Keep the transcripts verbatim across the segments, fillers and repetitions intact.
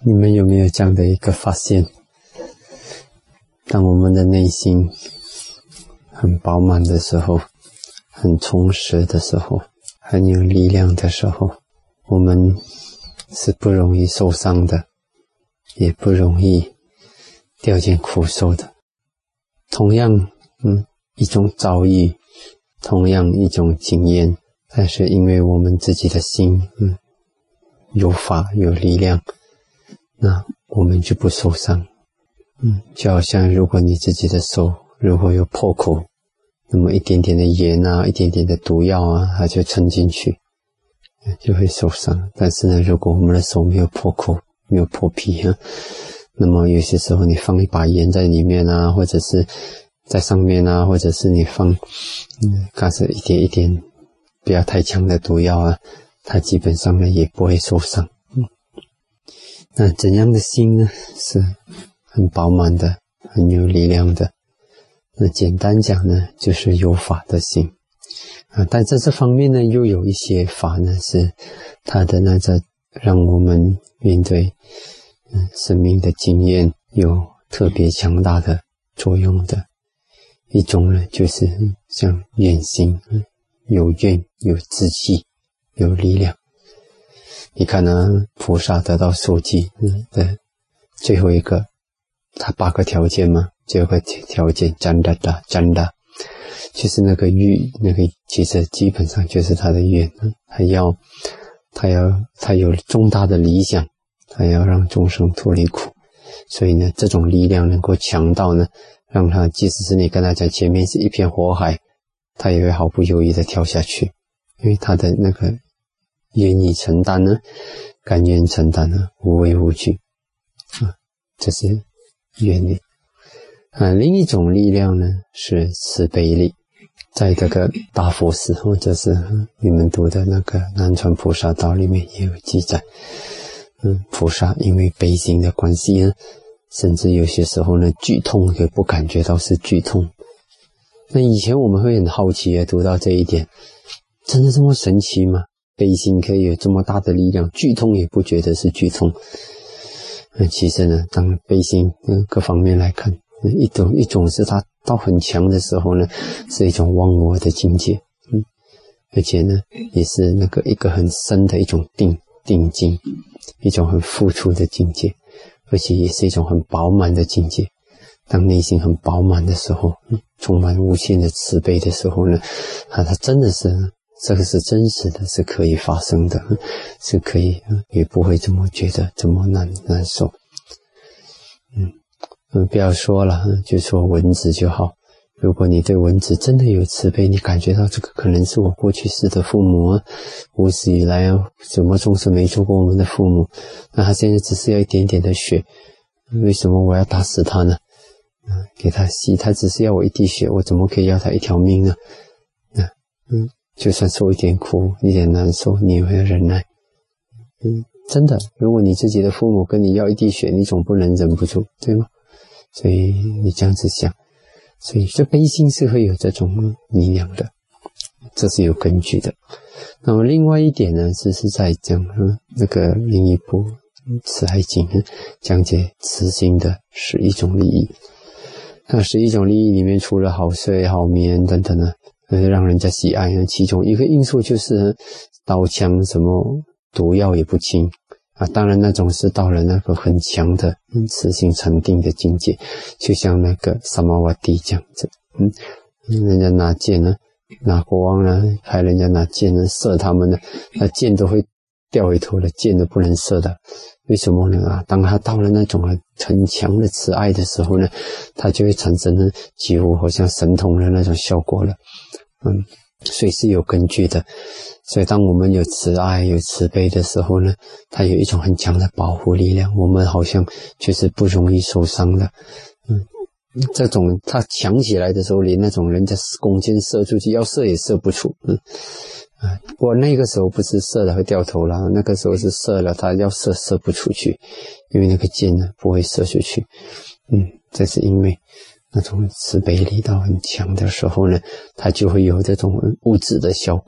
你们有没有这样的一个发现？当我们的内心很饱满的时候，很充实的时候，很有力量的时候，我们是不容易受伤的，也不容易掉进苦受的。同样嗯，一种遭遇，同样一种经验，但是因为我们自己的心嗯有法有力量，那我们就不受伤。嗯，就好像如果你自己的手如果有破口，那么一点点的盐啊，一点点的毒药啊，它就沉进去，就会受伤。但是呢，如果我们的手没有破口，没有破皮啊，那么有些时候你放一把盐在里面啊，或者是在上面啊，或者是你放嗯，开始一点一点不要太强的毒药啊，它基本上呢也不会受伤。嗯，那怎样的心呢？是很饱满的，很有力量的。那简单讲呢，就是有法的心啊。但在这方面呢，又有一些法呢，是它的那个让我们面对嗯生命的经验有特别强大的作用的。一种呢，就是像愿心，有愿，有志气，有力量。你看呢，菩萨得到受记的最后一个，他八个条件嘛，最后一个条件真的的真的，就是那个欲，那个其实基本上就是他的愿，他要他要他有重大的理想，他要让众生脱离苦，所以呢，这种力量能够强到呢，让他即使是你跟他讲前面是一片火海，他也会毫不犹豫的跳下去，因为他的那个愿意承担呢，甘愿承担呢，无畏无惧啊，这是愿力啊。另一种力量呢是慈悲力，在这个大佛寺或者是你们读的那个南传菩萨道里面也有记载。嗯，菩萨因为悲心的关系呢，甚至有些时候呢，剧痛也不感觉到是剧痛。那以前我们会很好奇的读到这一点，真的这么神奇吗？悲心可以有这么大的力量，剧痛也不觉得是剧痛。那其实呢，当悲心各方面来看，一种一种是它到很强的时候呢，是一种忘我的境界，嗯，而且呢，也是那个一个很深的一种定定境，一种很付出的境界，而且也是一种很饱满的境界。当内心很饱满的时候，嗯，充满无限的慈悲的时候呢，啊，它真的是这个是真实的，是可以发生的，是可以，也不会这么觉得这么难难受。嗯嗯，不要说了，就说蚊子就好。如果你对蚊子真的有慈悲，你感觉到这个可能是我过去世的父母啊，无始以来啊，什么众生没做过我们的父母，那他现在只是要一点点的血，为什么我要打死他呢？嗯，给他吸，他只是要我一滴血，我怎么可以要他一条命呢？那嗯。就算受一点苦，一点难受，你也会忍耐。嗯，真的，如果你自己的父母跟你要一滴血，你总不能忍不住，对吗？所以你这样子想，所以这悲心是会有这种力量的，这是有根据的。那么另外一点呢，是是在讲嗯那个另一部慈爱经讲解慈心的十一种利益。那十一种利益里面，除了好睡、好眠等等呢，让人家喜爱，其中一个因素就是刀枪什么毒药也不侵啊。当然那种是到了那个很强的慈心禅定的境界，就像那个萨玛瓦蒂这样子，嗯，人家拿剑呢，拿国王呢，派人家拿剑呢射他们呢，那剑都会掉回头的，剑都不能射的。为什么呢？啊，当他到了那种很强的慈爱的时候呢，他就会产生呢几乎好像神通的那种效果了。嗯，所以是有根据的。所以当我们有慈爱有慈悲的时候呢，它有一种很强的保护力量，我们好像就是不容易受伤的。嗯，这种它强起来的时候，连那种人家弓箭射出去要射也射不出。嗯啊，不过那个时候不是射了会掉头了，那个时候是射了他要射射不出去，因为那个箭呢不会射出去。嗯，这是因为那种慈悲力道很强的时候呢，它就会有这种物质的效果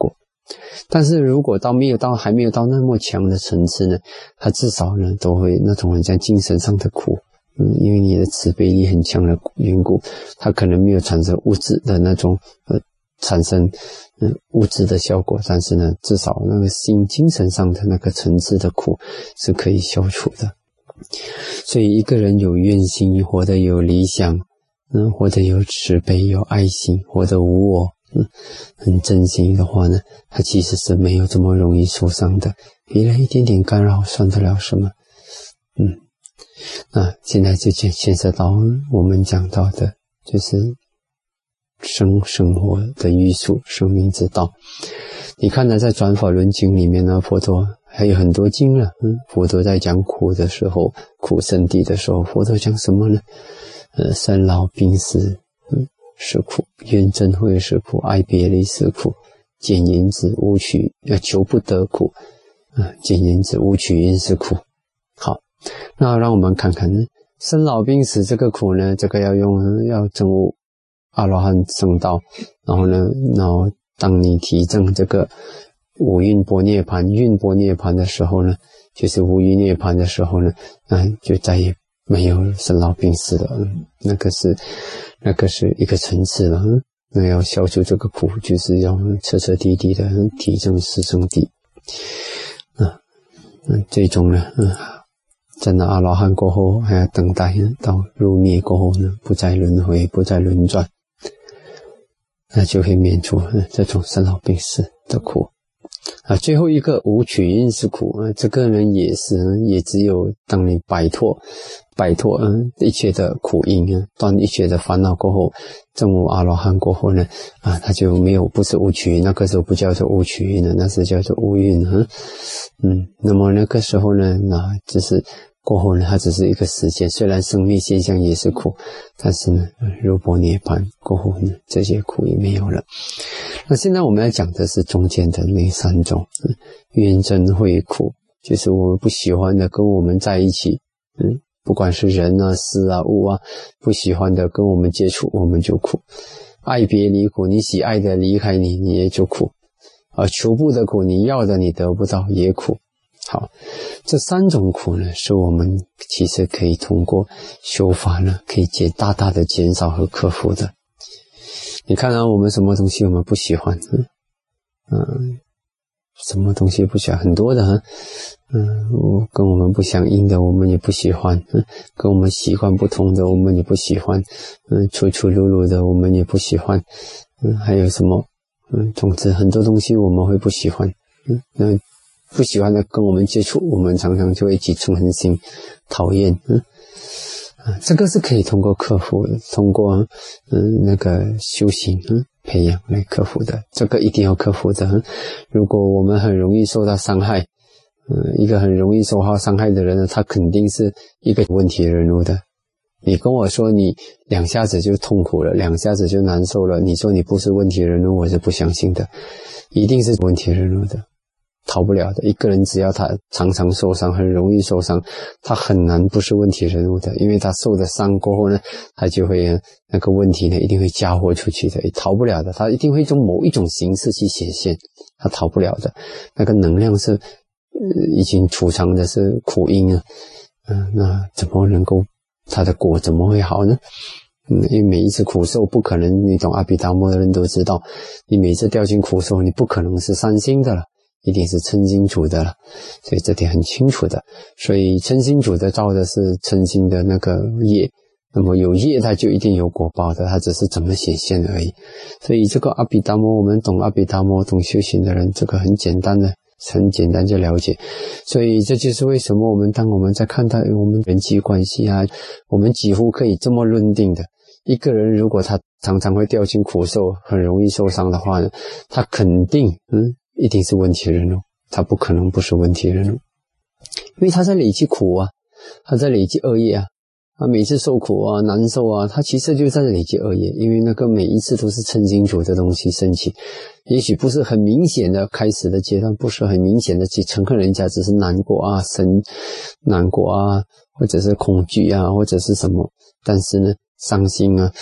但是如果到没有到还没有到那么强的层次呢，他至少呢都会那种很像精神上的苦，嗯，因为你的慈悲力很强的缘故，他可能没有产生物质的那种呃产生嗯物质的效果，但是呢至少那个心精神上的那个层次的苦是可以消除的。所以一个人有愿心，活得有理想，嗯，活得有慈悲有爱心，活得无我，嗯，很真心的话呢，他其实是没有这么容易受伤的，别人一点点干扰算得了什么。嗯，那现在就牵涉到我们讲到的就是生生活的艺术，生命之道。你看呢，在转法轮经里面呢，佛陀还有很多经了，嗯，佛陀在讲苦的时候，苦圣地的时候，佛陀讲什么呢？呃，生老病死，嗯，是苦；怨憎会是苦；爱别离是苦；见言子无取，要求不得苦，啊、呃，见言子无取因是苦。好，那让我们看看呢，生老病死这个苦呢，这个要用要证悟阿罗汉圣道，然后呢，然后当你体证这个五蕴般涅槃、蕴般涅槃的时候呢，就是无余涅槃的时候呢，那就再也没有生老病死了。嗯，那个是那个是一个层次了。嗯，那要消除这个苦，就是要彻彻底底的体证四圣谛。啊，嗯，最终呢，嗯，证了阿罗汉过后，还要等待到入灭过后呢，不再轮回，不再轮转。那就会免除这种生老病死的苦啊。最后一个无取因是苦啊，这个人也是也只有当你摆脱摆脱嗯一切的苦因啊，断一切的烦恼过后，证悟阿罗汉过后呢啊，他就没有不是无取因，那个时候不叫做无取因了，那是叫做无因啊。嗯，那么那个时候呢，那只是过后呢，它只是一个时间，虽然生灭现象也是苦，但是呢，入般涅槃过后呢，这些苦也没有了。那现在我们要讲的是中间的那三种，嗯，怨憎会苦，就是我们不喜欢的跟我们在一起，嗯，不管是人啊、事啊、物啊，不喜欢的跟我们接触，我们就苦。爱别离苦，你喜爱的离开你，你也就苦。而求不得苦，你要的你得不到也苦。好，这三种苦呢，是我们其实可以通过修法呢，可以减大大的减少和克服的。你看啊，我们什么东西我们不喜欢？嗯，嗯，什么东西不喜欢？很多的，嗯，跟我们不相应的，我们也不喜欢；嗯，跟我们习惯不同的，我们也不喜欢；嗯，粗粗鲁鲁的，我们也不喜欢。嗯，还有什么？嗯，总之很多东西我们会不喜欢。嗯，那不喜欢的跟我们接触，我们常常就会起嗔恨心，讨厌。嗯，啊，这个是可以通过克服的，通过嗯那个修行嗯培养来克服的，这个一定要克服的。嗯，如果我们很容易受到伤害，嗯，一个很容易受到伤害的人呢，他肯定是一个问题人物的。你跟我说你两下子就痛苦了，两下子就难受了，你说你不是问题人物，我是不相信的，一定是问题人物的。逃不了的，一个人只要他常常受伤，很容易受伤，他很难不是问题人物的，因为他受的伤过后呢，他就会那个问题呢一定会加活出去的，逃不了的，他一定会用某一种形式去显现，他逃不了的。那个能量是、呃、已经储藏的是苦因啊，嗯、呃，那怎么能够他的果怎么会好呢？嗯，因为每一次苦受不可能，你懂阿毗达摩的人都知道，你每次掉进苦受，你不可能是善心的了，一定是嗔心主的了，所以这点很清楚的。所以嗔心主的造的是嗔心的那个业，那么有业它就一定有果报的，它只是怎么显现而已。所以这个阿毗达摩，我们懂阿毗达摩懂修行的人，这个很简单的很简单就了解。所以这就是为什么我们当我们在看待我们人际关系啊，我们几乎可以这么认定的，一个人如果他常常会掉进苦受，很容易受伤的话呢，他肯定嗯一定是问题人物，他不可能不是问题人物，因为他在累积苦啊，他在累积恶业啊，他每次受苦啊难受啊，他其实就在累积恶业，因为那个每一次都是嗔心主的东西升起，也许不是很明显的开始的阶段，不是很明显的去憎恨人家，只是难过啊生难过啊，或者是恐惧啊，或者是什么，但是呢伤心啊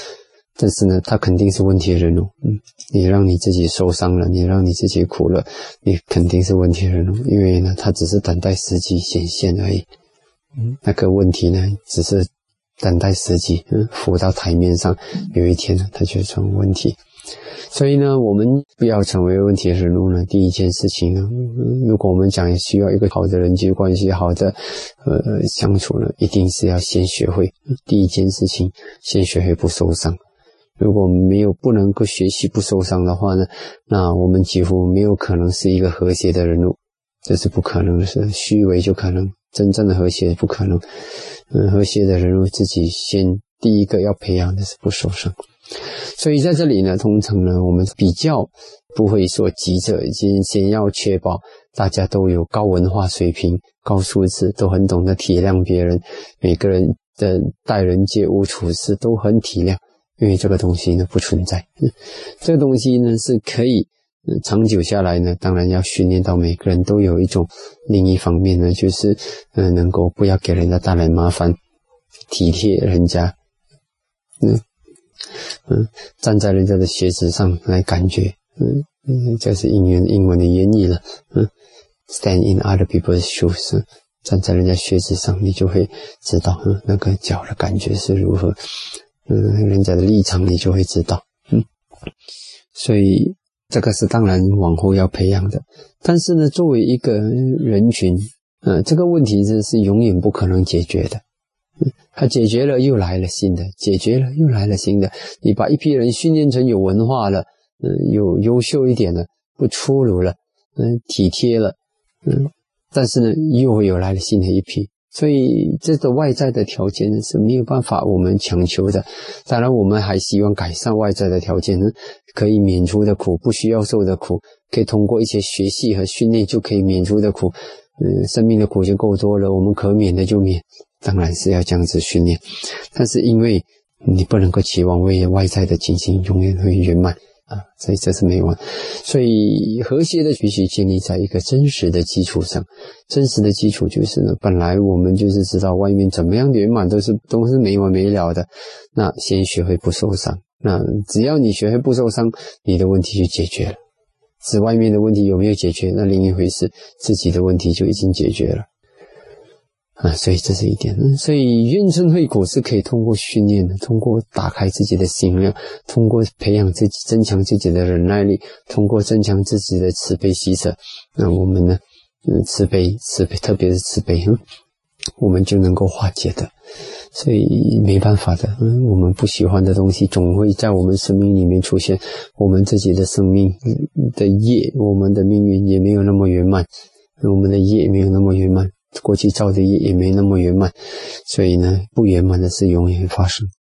但是呢，他肯定是问题人物。嗯，你让你自己受伤了，你让你自己苦了，你肯定是问题人物，因为呢，他只是等待时机显现而已。嗯，那个问题呢，只是等待时机，嗯，浮到台面上，有一天呢，它就成为问题。所以呢，我们不要成为问题人物呢，第一件事情呢，嗯，如果我们讲需要一个好的人际关系，好的呃相处呢，一定是要先学会第一件事情，先学会不受伤。如果我们没有不能够学习不受伤的话呢，那我们几乎没有可能是一个和谐的人物，这是不可能的事。虚伪就可能，真正的和谐不可能。嗯，和谐的人物自己先第一个要培养的是不受伤。所以在这里呢，通常呢，我们比较不会说急着先先要确保大家都有高文化水平、高素质，都很懂得体谅别人，每个人的待人接物处事都很体谅，因为这个东西呢不存在。嗯，这个东西呢是可以嗯长久下来呢，当然要训练到每个人都有一种，另一方面呢就是嗯、呃、能够不要给人家带来麻烦，体贴人家，嗯嗯，站在人家的鞋子上来感觉，嗯嗯，这是英文英文的原意了，嗯 ，stand in other people's shoes，嗯，站在人家靴子上，你就会知道，嗯，那个脚的感觉是如何，嗯，人家的立场你就会知道，嗯，所以这个是当然往后要培养的，但是呢，作为一个人群，呃，这个问题这是永远不可能解决的。他解决了又来了新的，解决了又来了新的。你把一批人训练成有文化了，嗯、呃，有优秀一点了，不粗鲁了，嗯、呃，体贴了，嗯，但是呢，又会有来了新的一批。所以这个外在的条件是没有办法我们强求的。当然，我们还希望改善外在的条件呢，可以免除的苦，不需要受的苦，可以通过一些学习和训练就可以免除的苦。嗯，生命的苦就够多了，我们可免的就免。当然是要这样子训练，但是因为你不能够期望为外在的情形永远会圆满啊，所以这是没完。所以和谐的必须建立在一个真实的基础上，真实的基础就是呢，本来我们就是知道外面怎么样的圆满都是都是没完没了的，那先学会不受伤，那只要你学会不受伤，你的问题就解决了。是外面的问题有没有解决，那另一回事，自己的问题就已经解决了。啊，所以这是一点。所以怨嗔会苦是可以通过训练的，通过打开自己的心量，通过培养自己，增强自己的忍耐力，通过增强自己的慈悲喜舍，那我们呢，嗯，慈悲慈悲，特别是慈悲，嗯，我们就能够化解的。所以没办法的，嗯，我们不喜欢的东西总会在我们生命里面出现，我们自己的生命的业，我们的命运也没有那么圆满，我们的业没有那么圆满，过去造的业也没那么圆满，所以呢，不圆满的事永远发生。